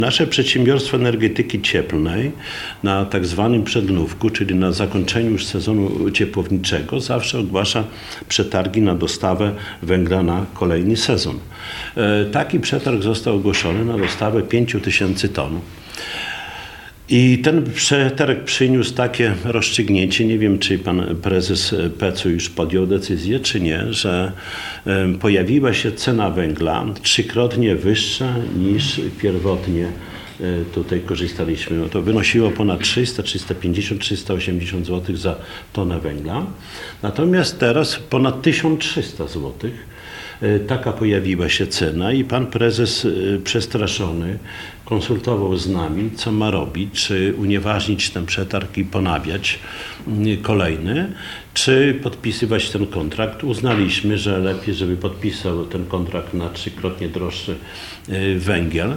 Nasze przedsiębiorstwo energetyki cieplnej na tak zwanym przednówku, czyli na zakończeniu już sezonu ciepłowniczego, zawsze ogłasza przetargi na dostawę węgla na kolejny sezon. Taki przetarg został ogłoszony na dostawę 5000 ton. I ten przetarg przyniósł takie rozstrzygnięcie, nie wiem czy pan prezes PEC-u już podjął decyzję czy nie, że pojawiła się cena węgla trzykrotnie wyższa niż pierwotnie tutaj korzystaliśmy. To wynosiło ponad 300, 350, 380 zł za tonę węgla. Natomiast teraz ponad 1300 zł. Taka pojawiła się cena i pan prezes przestraszony konsultował z nami, co ma robić, czy unieważnić ten przetarg i ponawiać kolejny, czy podpisywać ten kontrakt. Uznaliśmy, że lepiej, żeby podpisał ten kontrakt na trzykrotnie droższy węgiel.